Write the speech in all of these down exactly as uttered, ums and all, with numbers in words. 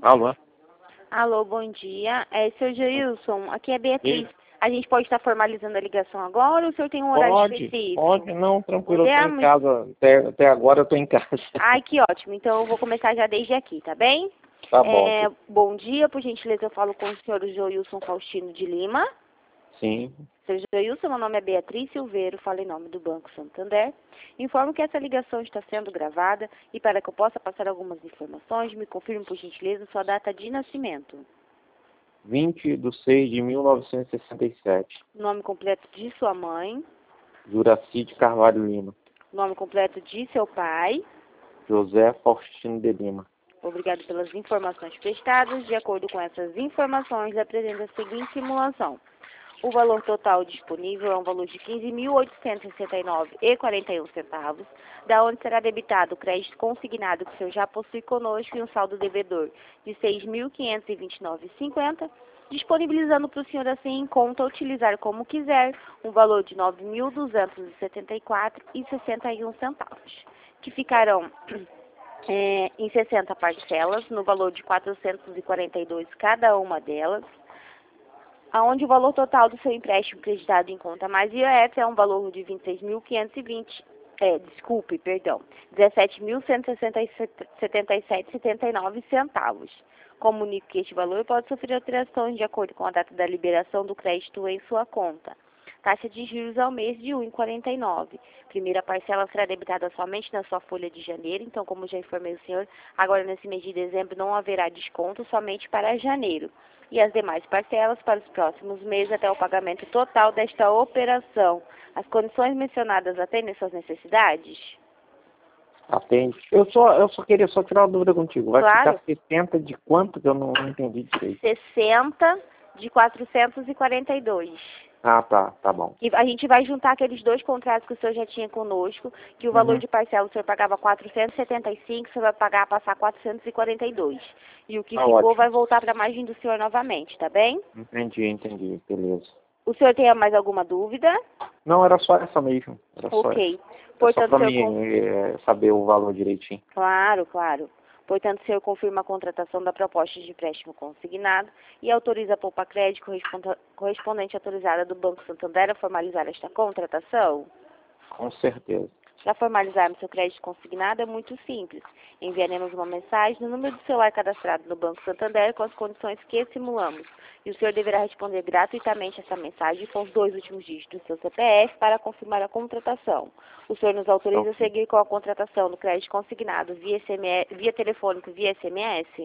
Alô? Alô, bom dia. É, senhor Joilson, aqui é Beatriz. Sim. A gente pode estar formalizando a ligação agora ou o senhor tem um horário Pode, específico? pode, não, tranquilo, eu tô em Podemos? casa, até, até agora eu tô em casa. Ai, que ótimo. Então eu vou começar já desde aqui, tá bem? Tá bom, É, bom dia, por gentileza eu falo com o senhor Joilson Faustino de Lima. sim. Senhor Joilson, meu nome é Beatriz Silveiro, falo em nome do Banco Santander. Informo que essa ligação está sendo gravada e para que eu possa passar algumas informações, me confirme por gentileza sua data de nascimento. vinte de seis de mil novecentos e sessenta e sete. Nome completo de sua mãe. Juraci de Carvalho Lima. Nome completo de seu pai. José Faustino de Lima. Obrigado pelas informações prestadas. De acordo com essas informações, apresenta a seguinte simulação. O valor total disponível é um valor de quinze mil oitocentos e sessenta e nove reais e quarenta e um centavos, da onde será debitado o crédito consignado que o senhor já possui conosco e um saldo devedor de seis mil quinhentos e vinte e nove reais e cinquenta centavos, disponibilizando para o senhor assim em conta utilizar como quiser um valor de nove mil duzentos e setenta e quatro reais e sessenta e um centavos, que ficarão é, em sessenta parcelas, no valor de quatrocentos e quarenta e dois reais cada uma delas, aonde o valor total do seu empréstimo creditado em conta mais I O F é um valor de vinte e seis mil quinhentos e vinte, é, desculpe, perdão, dezessete mil cento e setenta e sete reais e setenta e nove centavos. Comunico que este valor pode sofrer alterações de acordo com a data da liberação do crédito em sua conta. Taxa de juros ao mês de um vírgula quarenta e nove. Primeira parcela será debitada somente na sua folha de janeiro, então, como já informei o senhor, agora nesse mês de dezembro não haverá desconto, somente para janeiro. E as demais parcelas para os próximos meses até o pagamento total desta operação. As condições mencionadas atendem suas necessidades? Atende. Eu só, eu só queria só tirar uma dúvida contigo. Vai Claro. ficar sessenta de quanto que eu não, não entendi direito? sessenta de quatrocentos e quarenta e dois. Ah, tá, tá bom. E a gente vai juntar aqueles dois contratos que o senhor já tinha conosco, que o valor Uhum. de parcela o senhor pagava quatrocentos e setenta e cinco, o senhor vai pagar, passar quatrocentos e quarenta e dois. E o que Tá ficou ótimo. vai voltar para a margem do senhor novamente, tá bem? Entendi, entendi, beleza. O senhor tem mais alguma dúvida? Não, era só essa mesmo. Era só Ok. essa. É Portanto, só o pra senhor... mim con- é, saber o valor direitinho. Claro, claro. Portanto, o senhor confirma a contratação da proposta de empréstimo consignado e autoriza a Poupa Crédito corresponda- correspondente autorizada do Banco Santander a formalizar esta contratação? Com certeza. Para formalizarmos seu crédito consignado é muito simples. Enviaremos uma mensagem no número do celular cadastrado no Banco Santander com as condições que simulamos. E o senhor deverá responder gratuitamente essa mensagem com os dois últimos dígitos do seu C P F para confirmar a contratação. O senhor nos autoriza a Ok. seguir com a contratação do crédito consignado via, S M S, via telefônico, via S M S?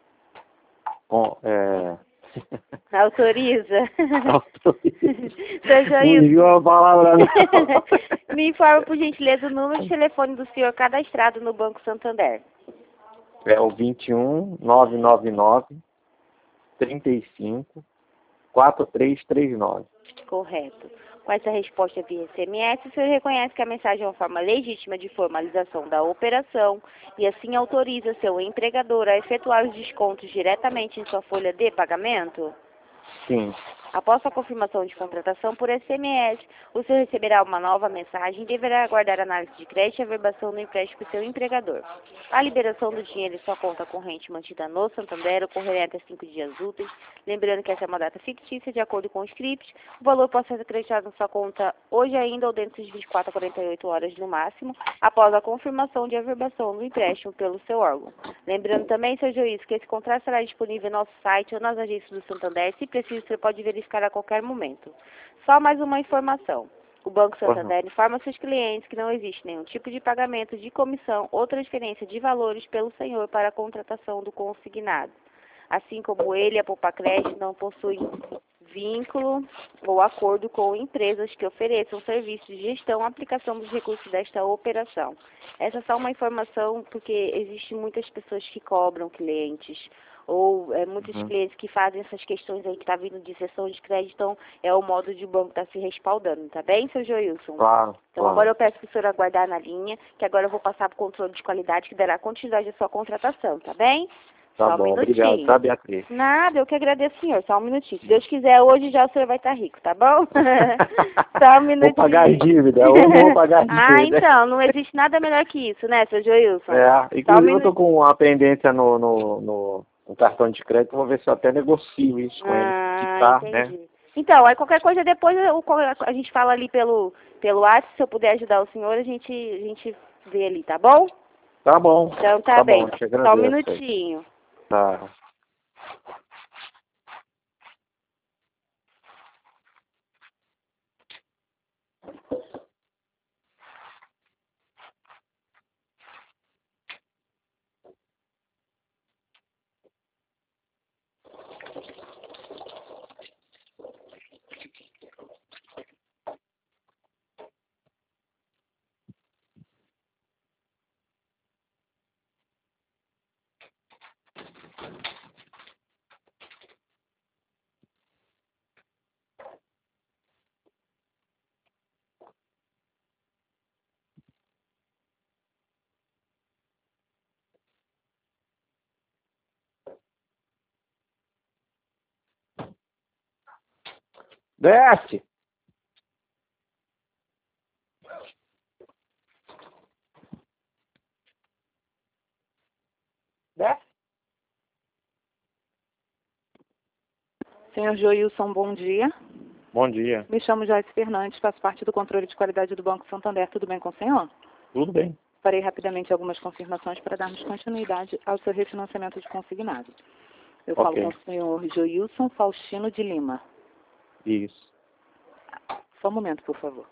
Bom, é... Autoriza? Autoriza. Senhor Não Joilson, viu a palavra, não. me informa, por gentileza, o número de telefone do senhor cadastrado no Banco Santander. É o vinte e um, novecentos e noventa e nove, trinta e cinco, quatro três três nove. Correto. Com essa resposta via S M S, o senhor reconhece que a mensagem é uma forma legítima de formalização da operação e assim autoriza seu empregador a efetuar os descontos diretamente em sua folha de pagamento? Sim. Após a confirmação de contratação por S M S, o senhor receberá uma nova mensagem e deverá aguardar análise de crédito e averbação do empréstimo do seu empregador. A liberação do dinheiro em sua conta corrente mantida no Santander ocorrerá até cinco dias úteis, lembrando que essa é uma data fictícia de acordo com o script. O valor pode ser acreditado na sua conta hoje ainda ou dentro de vinte e quatro a quarenta e oito horas no máximo, após a confirmação de averbação do empréstimo pelo seu órgão. Lembrando também, seu juiz, que esse contrato será disponível no nosso site ou nas agências do Santander. Se preciso, você pode verificar a qualquer momento. Só mais uma informação. O Banco Santander informa seus clientes que não existe nenhum tipo de pagamento de comissão ou transferência de valores pelo senhor para a contratação do consignado. Assim como ele, a Poupa Crédito não possui vínculo ou acordo com empresas que ofereçam serviços de gestão e aplicação dos recursos desta operação. Essa é só uma informação porque existem muitas pessoas que cobram clientes ou é, muitos Uhum. clientes que fazem essas questões aí que está vindo de sessão de crédito, então é o modo de o banco estar tá se respaldando, tá bem, seu Joilson? Claro, Então claro. agora eu peço para o senhor aguardar na linha, que agora eu vou passar para o controle de qualidade que dará continuidade à sua contratação, tá bem? Tá Só um bom, minutinho. obrigado, tá, Beatriz? Nada, eu que agradeço, senhor. Só um minutinho. Se Deus quiser, hoje já o senhor vai estar rico, tá bom? Só um minutinho. Vou pagar as dívidas, hoje eu vou pagar as Ah, dívidas. então, não existe nada melhor que isso, né, seu Joilson? É, Só um inclusive eu minutinho. tô com uma pendência no, no, no, um cartão de crédito, eu vou ver se eu até negocio isso com ele. Ah, Quitar, entendi. né? Então, aí qualquer coisa depois eu- a gente fala ali pelo, pelo WhatsApp, se eu puder ajudar o senhor, a gente, a gente vê ali, tá bom? Tá bom. Então tá, Tá bem. bom, te Só um agradeço aí. minutinho. Tá. Desce! Desce! Senhor Joilson, bom dia. Bom dia. Me chamo Joyce Fernandes, faço parte do controle de qualidade do Banco Santander. Tudo bem com o senhor? Tudo bem. Farei rapidamente algumas confirmações para darmos continuidade ao seu refinanciamento de consignado. Eu falo Ok. com o senhor Joilson Faustino de Lima. Isso. Só um momento, por favor.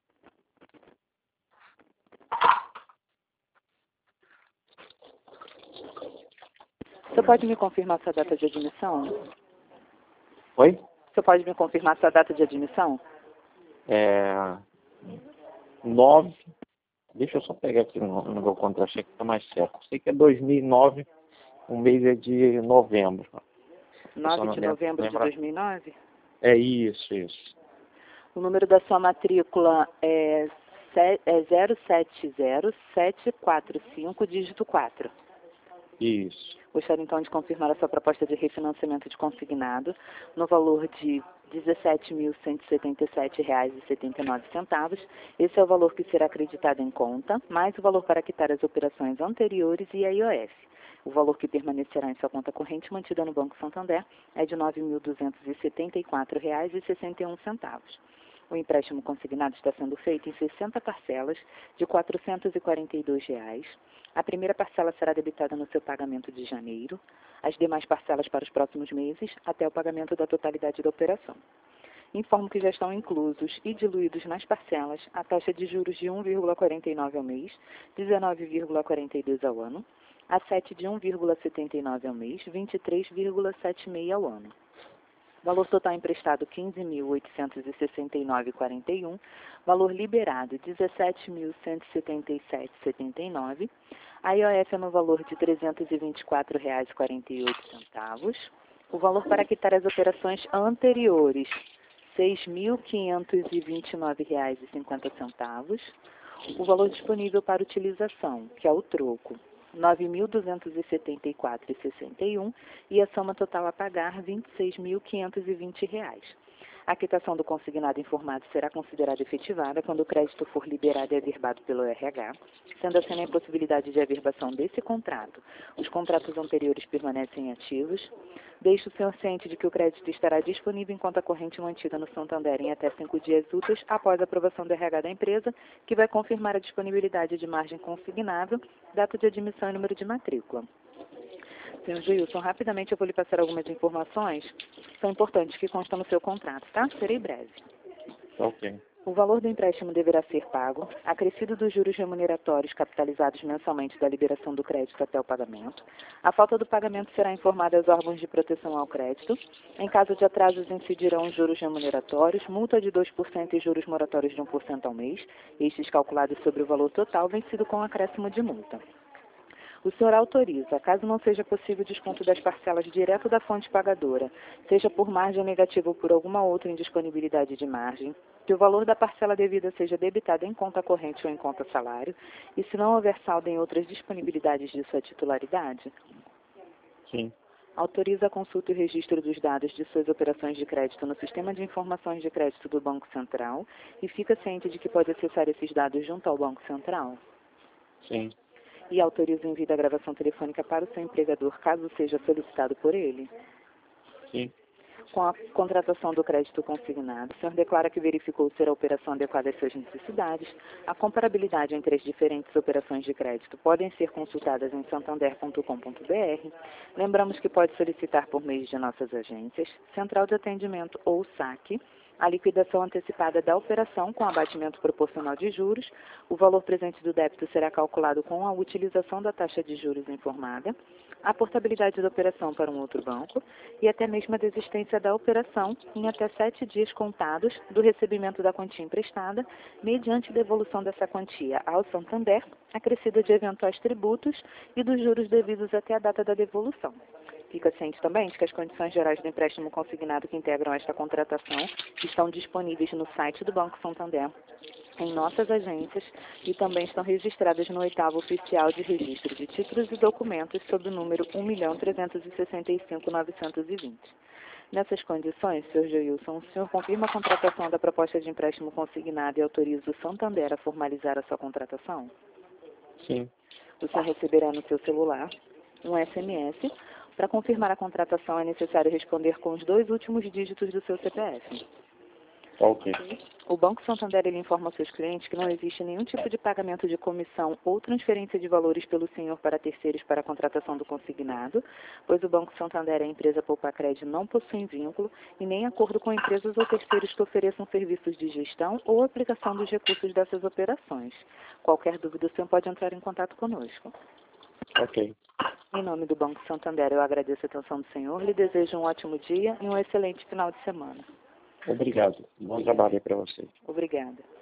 Você pode me confirmar sua data de admissão? Oi? Você pode me confirmar sua data de admissão? É... Nove... Deixa eu só pegar aqui no, no meu contra-cheque que tá mais certo. Sei que é dois mil e nove, o mês é de novembro. nove não de lembro- novembro de lembra- dois mil e nove? É isso, isso. O número da sua matrícula é, se- é zero sete zero sete quatro cinco, dígito quatro. Isso. Gostaria então de confirmar a sua proposta de refinanciamento de consignado no valor de dezessete mil cento e setenta e sete reais e setenta e nove centavos. Esse é o valor que será acreditado em conta, mais o valor para quitar as operações anteriores e a I O F. O valor que permanecerá em sua conta corrente mantida no Banco Santander é de nove mil duzentos e setenta e quatro reais e sessenta e um centavos. O empréstimo consignado está sendo feito em sessenta parcelas de quatrocentos e quarenta e dois reais. A primeira parcela será debitada no seu pagamento de janeiro, as demais parcelas para os próximos meses, até o pagamento da totalidade da operação. Informo que já estão inclusos e diluídos nas parcelas a taxa de juros de um vírgula quarenta e nove ao mês, dezenove vírgula quarenta e dois ao ano, a sete de um vírgula setenta e nove ao mês, vinte e três vírgula setenta e seis ao ano. Valor total emprestado quinze mil oitocentos e sessenta e nove vírgula quarenta e um, valor liberado dezessete mil cento e setenta e sete vírgula setenta e nove, a I O F é no valor de trezentos e vinte e quatro reais e quarenta e oito centavos, o valor para quitar as operações anteriores seis mil quinhentos e vinte e nove reais e cinquenta centavos, o valor disponível para utilização, que é o troco, nove mil duzentos e setenta e quatro reais e sessenta e um e a soma total a pagar vinte e seis mil quinhentos e vinte reais. A quitação do consignado informado será considerada efetivada quando o crédito for liberado e averbado pelo R H, sendo assim a impossibilidade de averbação desse contrato. Os contratos anteriores permanecem ativos. Deixe o senhor ciente de que o crédito estará disponível em conta corrente mantida no Santander em até cinco dias úteis após a aprovação do R H da empresa, que vai confirmar a disponibilidade de margem consignável, data de admissão e número de matrícula. Senhor Gilson, rapidamente eu vou lhe passar algumas informações que são importantes, que constam no seu contrato, tá? Serei breve. Ok. O valor do empréstimo deverá ser pago, acrescido dos juros remuneratórios capitalizados mensalmente da liberação do crédito até o pagamento. A falta do pagamento será informada aos órgãos de proteção ao crédito. Em caso de atrasos, incidirão os juros remuneratórios, multa de dois por cento e juros moratórios de um por cento ao mês, estes calculados sobre o valor total, vencido com acréscimo de multa. O senhor autoriza, caso não seja possível o desconto das parcelas direto da fonte pagadora, seja por margem negativa ou por alguma outra indisponibilidade de margem, que o valor da parcela devida seja debitado em conta corrente ou em conta salário, e se não houver saldo em outras disponibilidades de sua titularidade? Sim. Autoriza a consulta e o registro dos dados de suas operações de crédito no Sistema de Informações de Crédito do Banco Central e fica ciente de que pode acessar esses dados junto ao Banco Central? Sim. e autoriza o envio da gravação telefônica para o seu empregador, caso seja solicitado por ele? Sim. Com a contratação do crédito consignado, o senhor declara que verificou ser a operação adequada às suas necessidades. A comparabilidade entre as diferentes operações de crédito podem ser consultadas em santander ponto com ponto br. Lembramos que pode solicitar por meio de nossas agências, central de atendimento ou saque, a liquidação antecipada da operação com abatimento proporcional de juros. O valor presente do débito será calculado com a utilização da taxa de juros informada, a portabilidade da operação para um outro banco e até mesmo a desistência da operação em até sete dias contados do recebimento da quantia emprestada, mediante devolução dessa quantia ao Santander, acrescida de eventuais tributos e dos juros devidos até a data da devolução. Fica ciente também de que as condições gerais do empréstimo consignado que integram esta contratação estão disponíveis no site do Banco Santander, em nossas agências, e também estão registradas no oitavo oficial de registro de títulos e documentos sob o número um milhão trezentos e sessenta e cinco mil novecentos e vinte. Nessas condições, senhor Joilson, o senhor confirma a contratação da proposta de empréstimo consignado e autoriza o Santander a formalizar a sua contratação? Sim. O senhor receberá no seu celular um S M S. Para confirmar a contratação, é necessário responder com os dois últimos dígitos do seu C P F. Ok. O Banco Santander ele informa aos seus clientes que não existe nenhum tipo de pagamento de comissão ou transferência de valores pelo senhor para terceiros para a contratação do consignado, pois o Banco Santander e a empresa Poupacred não possuem vínculo e nem acordo com empresas ou terceiros que ofereçam serviços de gestão ou aplicação dos recursos dessas operações. Qualquer dúvida, o senhor pode entrar em contato conosco. Ok. Em nome do Banco Santander, eu agradeço a atenção do senhor, lhe desejo um ótimo dia e um excelente final de semana. Obrigado. Bom trabalho para você. Obrigada.